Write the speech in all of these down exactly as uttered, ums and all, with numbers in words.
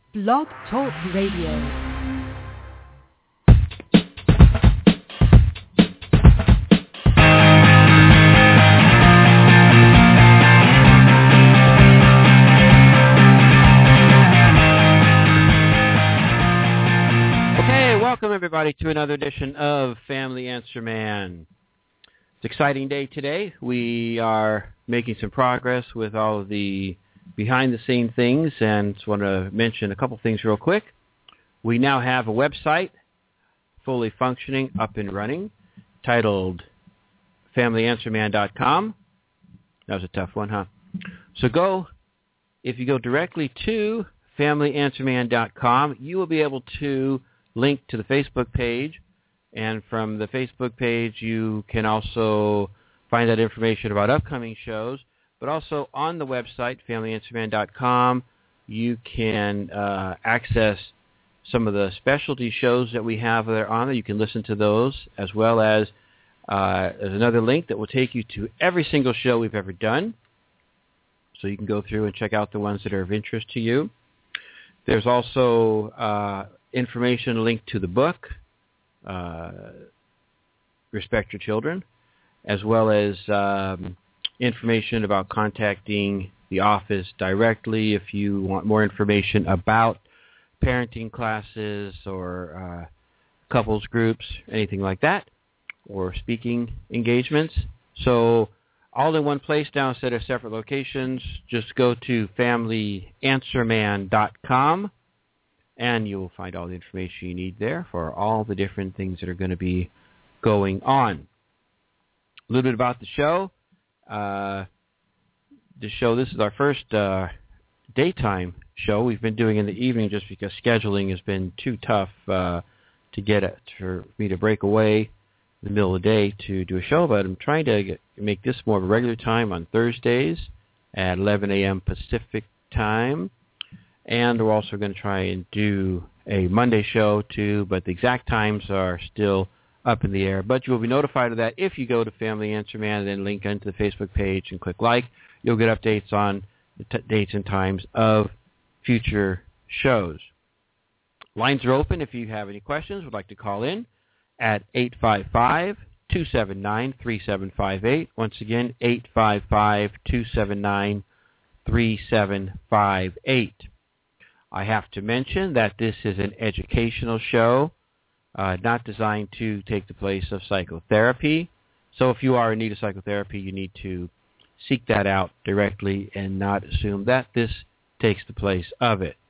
Blog Talk Radio. Welcome, everybody, to another edition of Family Answer Man. It's an exciting day today. We are making some progress with all of the behind-the-scene things, and just want to mention a couple things real quick. We now have a website fully functioning, up and running, titled family answer man dot com. That was a tough one, huh? So go, if you go directly to family answer man dot com, you will be able to link to the Facebook page, and from the Facebook page you can also find that information about upcoming shows, but also on the website, family answer man dot com, you can uh, access some of the specialty shows that we have there on there. You can listen to those, as well as uh, there's another link that will take you to every single show we've ever done, so you can go through and check out the ones that are of interest to you. There's also uh, information linked to the book, uh, Respect Your Children, as well as um, information about contacting the office directly if you want more information about parenting classes or uh, couples groups, anything like that, or speaking engagements. So all in one place now instead of separate locations. Just go to family answer man dot com. and you will find all the information you need there for all the different things that are going to be going on. A little bit about the show. Uh, the show, this is our first uh, daytime show. We've been doing in the evening just because scheduling has been too tough uh, to get it, for me to break away in the middle of the day to do a show, but I'm trying to get, make this more of a regular time on Thursdays at eleven a.m. Pacific time. And we're also going to try and do a Monday show, too, but the exact times are still up in the air. But you will be notified of that if you go to Family Answer Man and then link into the Facebook page and click like. You'll get updates on the t- dates and times of future shows. Lines are open if you have any questions, would like to call in at eight five five, two seven nine, three seven five eight. Once again, eight five five, two seven nine, three seven five eight. I have to mention that this is an educational show, uh, not designed to take the place of psychotherapy. So if you are in need of psychotherapy, you need to seek that out directly and not assume that this takes the place of it.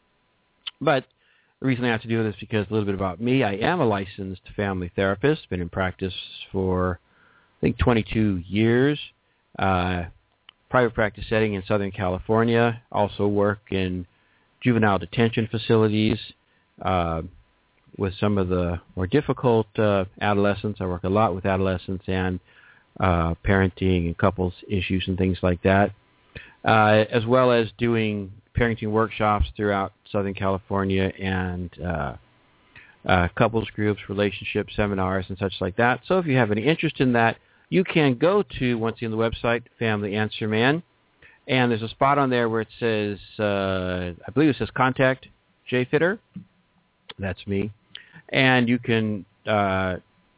But the reason I have to do this is because a little bit about me. I am a licensed family therapist, been in practice for, I think, twenty-two years. Uh, private practice setting in Southern California. Also work in juvenile detention facilities uh, with some of the more difficult uh, adolescents. I work a lot with adolescents and uh, parenting and couples issues and things like that, uh, as well as doing parenting workshops throughout Southern California and uh, uh, couples groups, relationship seminars, and such like that. So if you have any interest in that, you can go to, once again, the website, Family Answer Man. And there's a spot on there where it says, uh, I believe it says Contact Jay Fitter. That's me. And you can uh,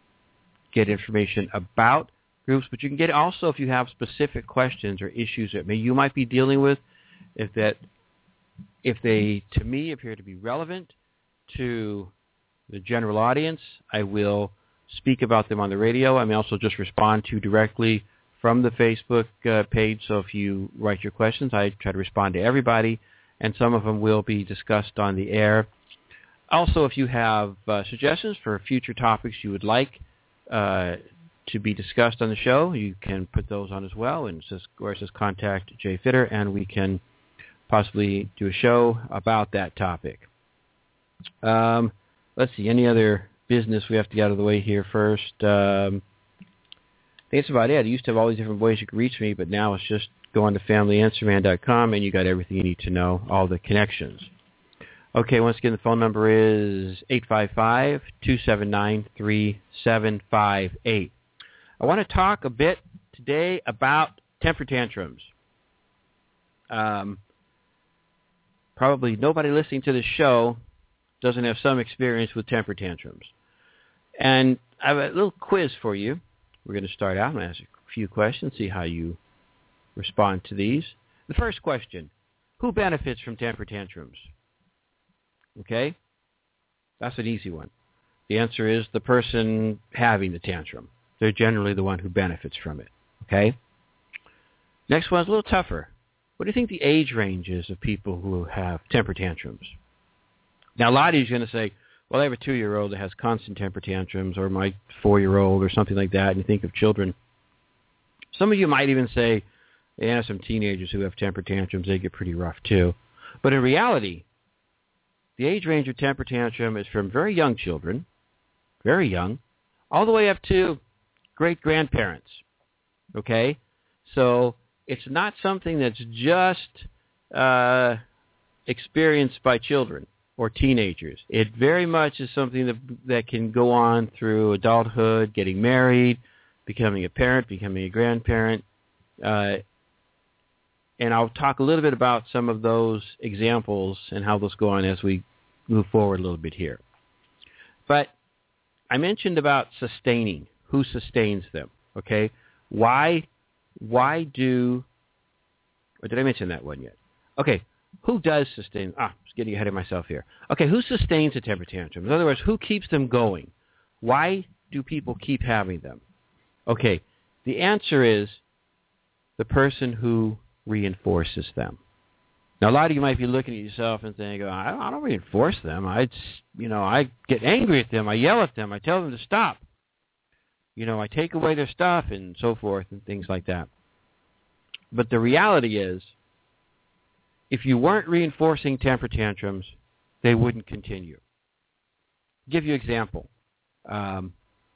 get information about groups, but you can get also if you have specific questions or issues that may, you might be dealing with, if that, if they, to me, appear to be relevant to the general audience, I will speak about them on the radio. I may also just respond to directly from the Facebook uh, page, so if you write your questions, I try to respond to everybody, and some of them will be discussed on the air. Also, if you have uh, suggestions for future topics you would like uh, to be discussed on the show, you can put those on as well, and it says, where it says Contact Jay Fitter, and we can possibly do a show about that topic. Um, let's see, any other business we have to get out of the way here first? Um, I think that's about it. I used to have all these different ways you could reach me, but now it's just go on to family answer man dot com, and you got everything you need to know, all the connections. Okay, once again, the phone number is eight five five, two seven nine, three seven five eight. I want to talk a bit today about temper tantrums. Um, probably nobody listening to this show doesn't have some experience with temper tantrums. And I have a little quiz for you. We're going to start out and ask a few questions, see how you respond to these. The first question, who benefits from temper tantrums? Okay? That's an easy one. The answer is the person having the tantrum. They're generally the one who benefits from it. Okay? Next one's a little tougher. What do you think the age range is of people who have temper tantrums? Now, a lot of you are going to say, well, I have a two-year-old that has constant temper tantrums, or my four-year-old, or something like that, and you think of children. Some of you might even say, yeah, some teenagers who have temper tantrums, they get pretty rough too. But in reality, the age range of temper tantrum is from very young children, very young, all the way up to great-grandparents, okay? So it's not something that's just uh, experienced by children or teenagers. It very much is something that that can go on through adulthood, getting married, becoming a parent, becoming a grandparent. Uh, and I'll talk a little bit about some of those examples and how those go on as we move forward a little bit here. But I mentioned about sustaining. Who sustains them? Okay? Why, why do, or did I mention that one yet? Okay. Who does sustain? Ah, I was getting ahead of myself here. Okay, who sustains a temper tantrum? In other words, who keeps them going? Why do people keep having them? Okay, the answer is the person who reinforces them. Now, a lot of you might be looking at yourself and saying, oh, I, don't, I don't reinforce them. I, you know, I get angry at them. I yell at them. I tell them to stop. You know, I take away their stuff and so forth and things like that. But the reality is, if you weren't reinforcing temper tantrums, they wouldn't continue. I'll give you an example. Um,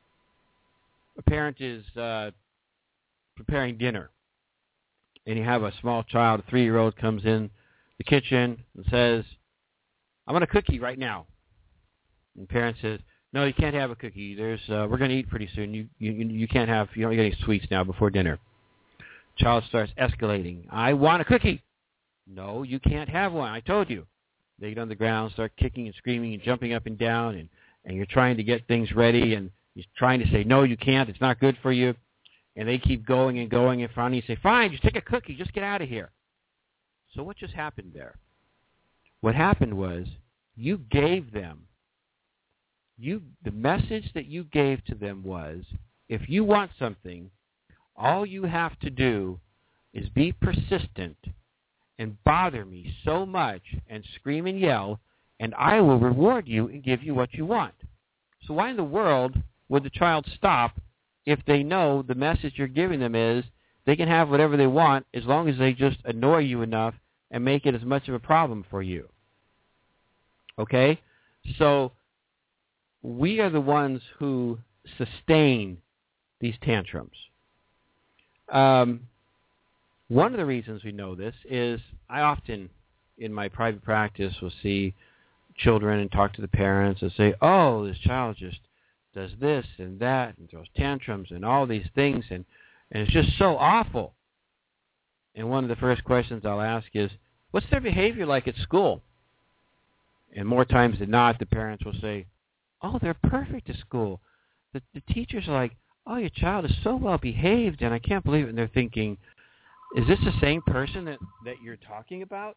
a parent is uh, preparing dinner, and you have a small child, a three-year-old, comes in the kitchen and says, I want a cookie right now. And the parent says, no, you can't have a cookie. There's uh, we're going to eat pretty soon. You, you you can't have, you don't get any sweets now before dinner. Child starts escalating. I want a cookie. No, you can't have one. I told you. They get on the ground, start kicking and screaming and jumping up and down, and, and you're trying to get things ready, and you're trying to say, no, you can't. It's not good for you. And they keep going and going, and finally you say, fine, just take a cookie. Just get out of here. So what just happened there? What happened was you gave them, you the message that you gave to them was, if you want something, all you have to do is be persistent and bother me so much and scream and yell, and I will reward you and give you what you want. So why in the world would the child stop if they know the message you're giving them is they can have whatever they want as long as they just annoy you enough and make it as much of a problem for you? Okay? So we are the ones who sustain these tantrums. Um... One of the reasons we know this is I often, in my private practice, will see children and talk to the parents and say, oh, this child just does this and that and throws tantrums and all these things, and, and it's just so awful. And one of the first questions I'll ask is, what's their behavior like at school? And more times than not, the parents will say, oh, they're perfect at school. The, the teachers are like, oh, your child is so well behaved, and I can't believe it. And they're thinking, is this the same person that, that you're talking about?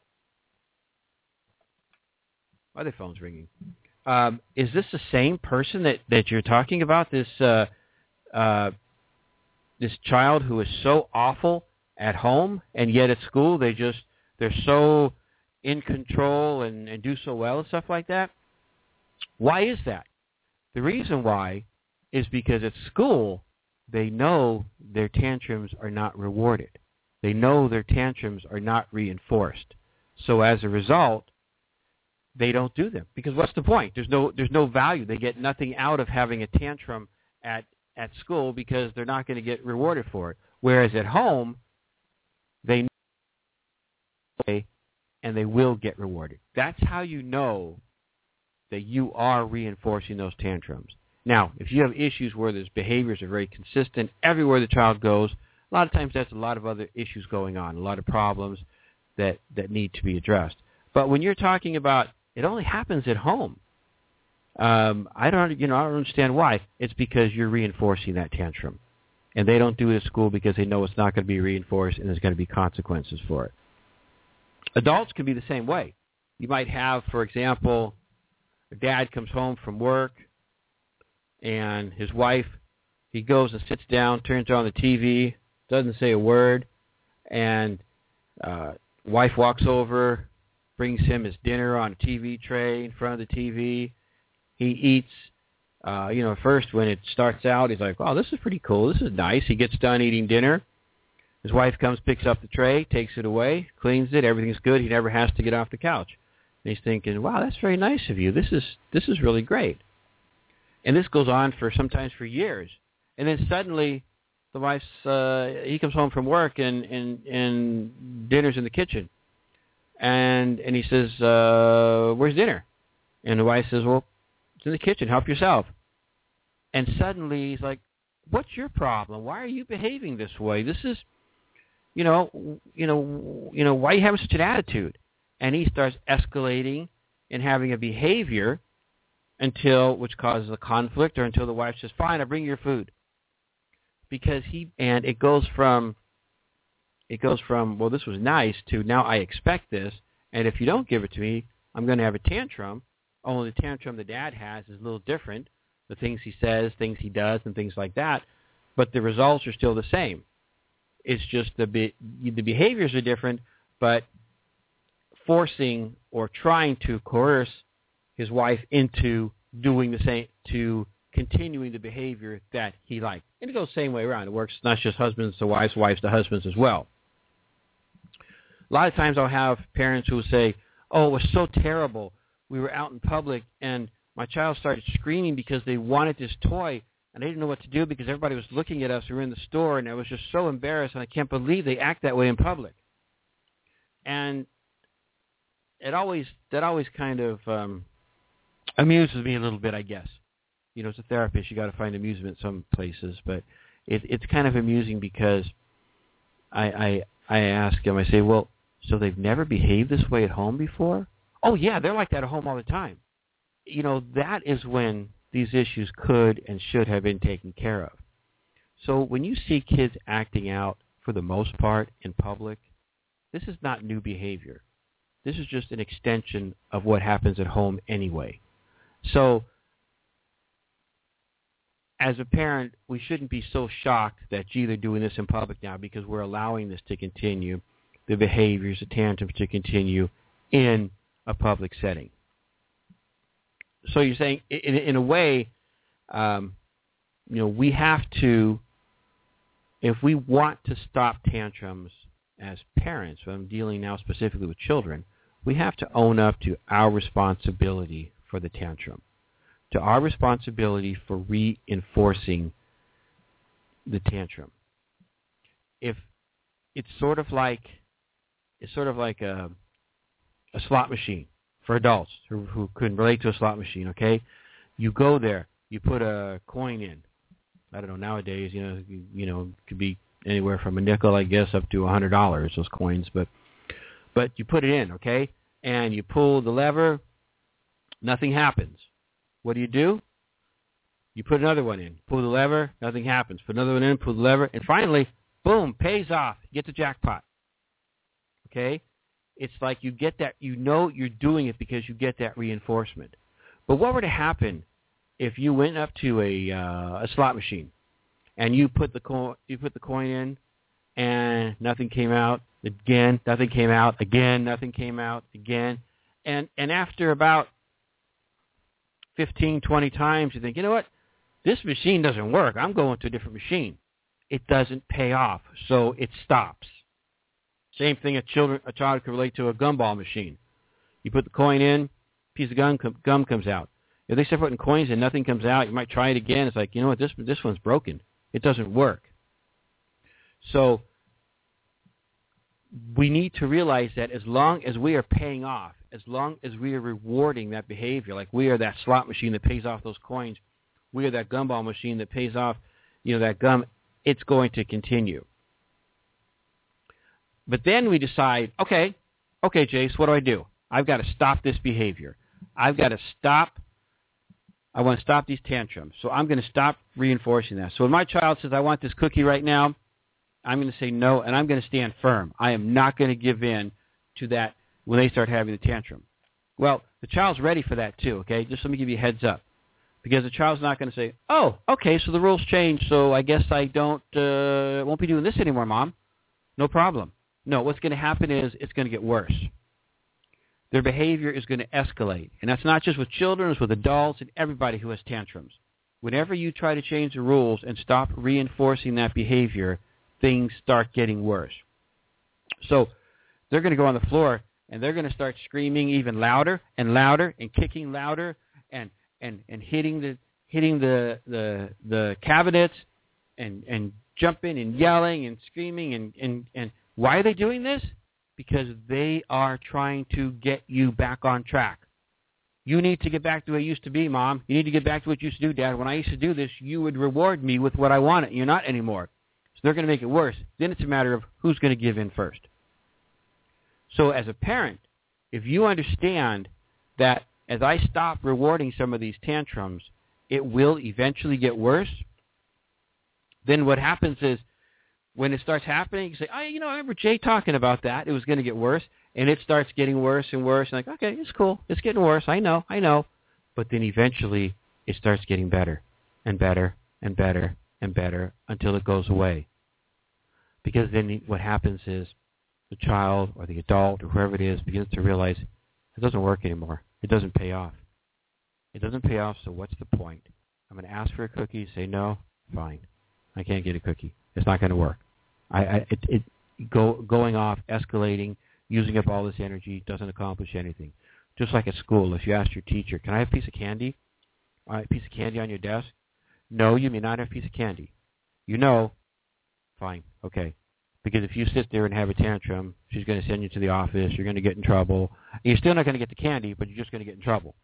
Why are their phones ringing? Um, is this the same person that, that you're talking about, this uh, uh, this child who is so awful at home, and yet at school they just, they're so in control and, and do so well and stuff like that? Why is that? The reason why is because at school they know their tantrums are not rewarded. They know their tantrums are not reinforced. So as a result, they don't do them. Because what's the point? There's no there's no value. They get nothing out of having a tantrum at, at school because they're not going to get rewarded for it. Whereas at home, they know and they will get rewarded. That's how you know that you are reinforcing those tantrums. Now, if you have issues where those behaviors are very consistent everywhere the child goes, a lot of times that's a lot of other issues going on, a lot of problems that, that need to be addressed. But when you're talking about it only happens at home, um, I don't, you know, I don't understand why. It's because you're reinforcing that tantrum, and they don't do it at school because they know it's not going to be reinforced and there's going to be consequences for it. Adults can be the same way. You might have, for example, a dad comes home from work, and his wife, he goes and sits down, turns on the T V, doesn't say a word, and uh, wife walks over, brings him his dinner on a T V tray in front of the T V. He eats, uh, you know, first when it starts out, he's like, oh, this is pretty cool. This is nice. He gets done eating dinner. His wife comes, picks up the tray, takes it away, cleans it. Everything's good. He never has to get off the couch. And he's thinking, wow, that's very nice of you. This is this is really great. And this goes on for sometimes for years. And then suddenly the wife's, uh, he comes home from work and, and, and dinner's in the kitchen. And and he says, uh, where's dinner? And the wife says, well, it's in the kitchen. Help yourself. And suddenly he's like, what's your problem? Why are you behaving this way? This is, you know, you know, you know, why are you having such an attitude? And he starts escalating and having a behavior until, which causes a conflict, or until the wife says, fine, I'll bring your food. Because he, and it goes from, it goes from, well, this was nice, to now I expect this, and if you don't give it to me, I'm going to have a tantrum. Only the tantrum the dad has is a little different. The things he says, things he does, and things like that. But the results are still the same. It's just the be, the behaviors are different, but forcing or trying to coerce his wife into doing the same, to continuing the behavior that he liked. And it goes the same way around. It works not just husbands to wives, wives to husbands as well. A lot of times I'll have parents who will say, oh, it was so terrible. We were out in public, and my child started screaming because they wanted this toy, and I didn't know what to do because everybody was looking at us. We were in the store, and I was just so embarrassed, and I can't believe they act that way in public. And it always that always kind of um, amuses me a little bit, I guess. You know, as a therapist, you got to find amusement some places, but it, it's kind of amusing because I, I I ask them, I say, well, so they've never behaved this way at home before? Oh, yeah, they're like that at home all the time. You know, that is when these issues could and should have been taken care of. So when you see kids acting out, for the most part, in public, this is not new behavior. This is just an extension of what happens at home anyway. So as a parent, we shouldn't be so shocked that, gee, they're doing this in public now, because we're allowing this to continue, the behaviors, the tantrums to continue in a public setting. So you're saying, in, in a way, um, you know, we have to, if we want to stop tantrums as parents, so I'm dealing now specifically with children, we have to own up to our responsibility for the tantrum, to our responsibility for reinforcing the tantrum. If it's sort of like, it's sort of like a, a slot machine for adults who, who couldn't relate to a slot machine, okay? You go there, you put a coin in. I don't know, nowadays, you know, you, you know, it could be anywhere from a nickel, I guess, up to one hundred dollars, those coins, but but you put it in, okay? And you pull the lever, nothing happens. What do you do? You put another one in, pull the lever, nothing happens. Put another one in, pull the lever, and finally, boom, pays off. You get the jackpot, okay? It's like you get that, you know you're doing it because you get that reinforcement. But what were to happen if you went up to a uh, a slot machine and you put the coin you put the coin in and nothing came out, again, nothing came out, again, nothing came out, again, and and after about fifteen, twenty times, you think, you know what, this machine doesn't work. I'm going to a different machine. It doesn't pay off, so it stops. Same thing, a children a child could relate to a gumball machine. You put the coin in, piece of gum com, gum comes out. If they start putting coins and nothing comes out, you might try it again. It's like, you know what, this this one's broken. It doesn't work. So we need to realize that as long as we are paying off, as long as we are rewarding that behavior, like we are that slot machine that pays off those coins, we are that gumball machine that pays off, you know, that gum, it's going to continue. But then we decide, okay, okay, Jace, what do I do? I've got to stop this behavior. I've got to stop. I want to stop these tantrums. So I'm going to stop reinforcing that. So when my child says, I want this cookie right now, I'm going to say no, and I'm going to stand firm. I am not going to give in to that when they start having the tantrum. Well, the child's ready for that too, okay? Just let me give you a heads up. Because the child's not going to say, oh, okay, so the rules changed, so I guess I don't, uh, won't be doing this anymore, Mom. No problem. No, what's going to happen is it's going to get worse. Their behavior is going to escalate. And that's not just with children, it's with adults and everybody who has tantrums. Whenever you try to change the rules and stop reinforcing that behavior, things start getting worse. So they're going to go on the floor and they're going to start screaming even louder and louder and kicking louder and and, and hitting the hitting the the, the cabinets and, and jumping and yelling and screaming and, and, and why are they doing this? Because they are trying to get you back on track. You need to get back to the way it used to be, Mom. You need to get back to what you used to do, Dad. When I used to do this, you would reward me with what I wanted. You're not anymore. So they're going to make it worse. Then it's a matter of who's going to give in first. So as a parent, if you understand that as I stop rewarding some of these tantrums, it will eventually get worse, then what happens is when it starts happening, you say, oh, you know, I remember Jay talking about that. It was going to get worse. And it starts getting worse and worse. And like, okay, it's cool. It's getting worse. I know. I know. But then eventually it starts getting better and better and better and better until it goes away. Because then what happens is the child or the adult or whoever it is begins to realize it doesn't work anymore. It doesn't pay off. It doesn't pay off, so what's the point? I'm going to ask for a cookie, say no, fine. I can't get a cookie. It's not going to work. I, I it, it go, going off, escalating, using up all this energy doesn't accomplish anything. Just like at school, if you ask your teacher, can I have a piece of candy? All right, a piece of candy on your desk? No, you may not have a piece of candy. You know, fine, okay. Because if you sit there and have a tantrum, she's going to send you to the office, you're going to get in trouble. You're still not going to get the candy, but you're just going to get in trouble.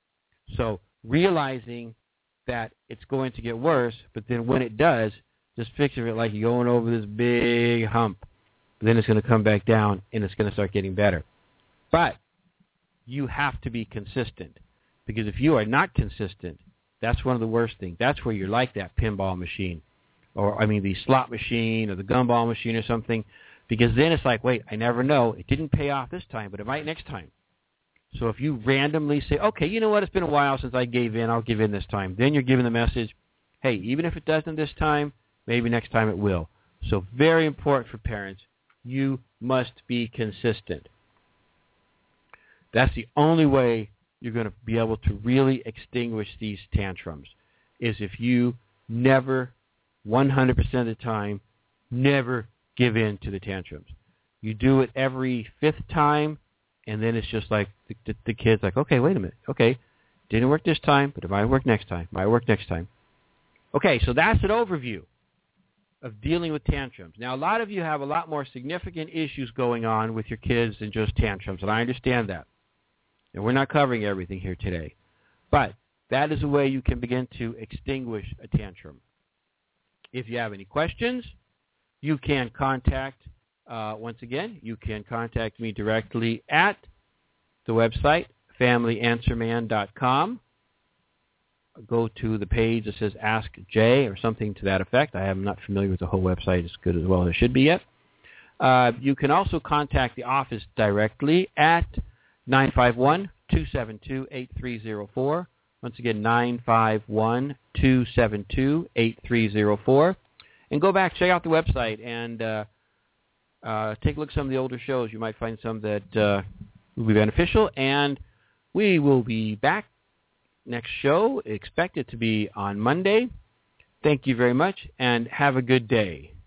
So realizing that it's going to get worse, but then when it does, just picture it like you're going over this big hump. Then it's going to come back down, and it's going to start getting better. But you have to be consistent, because if you are not consistent, that's one of the worst things. That's where you're like that pinball machine, or, I mean, the slot machine or the gumball machine or something, because then it's like, wait, I never know. It didn't pay off this time, but it might next time. So if you randomly say, okay, you know what, it's been a while since I gave in, I'll give in this time, then you're giving the message, hey, even if it doesn't this time, maybe next time it will. So very important for parents, you must be consistent. That's the only way you're going to be able to really extinguish these tantrums, is if you never, one hundred percent of the time, never give in to the tantrums. You do it every fifth time, and then it's just like the, the, the kid's like, okay, wait a minute. Okay, didn't work this time, but it might work next time. Might work next time. Okay, so that's an overview of dealing with tantrums. Now, a lot of you have a lot more significant issues going on with your kids than just tantrums, and I understand that. And we're not covering everything here today. But that is a way you can begin to extinguish a tantrum. If you have any questions, you can contact, uh, once again, you can contact me directly at the website, family answer man dot com. Go to the page that says Ask Jay or something to that effect. I am not familiar with the whole website as good as well as it should be yet. Uh, you can also contact the office directly at nine five one, two seven two, eight three zero four. Once again, nine five one, two seven two, eight three zero four. And go back, check out the website, and uh, uh, take a look at some of the older shows. You might find some that uh, will be beneficial. And we will be back next show. Expect it to be on Monday. Thank you very much, and have a good day.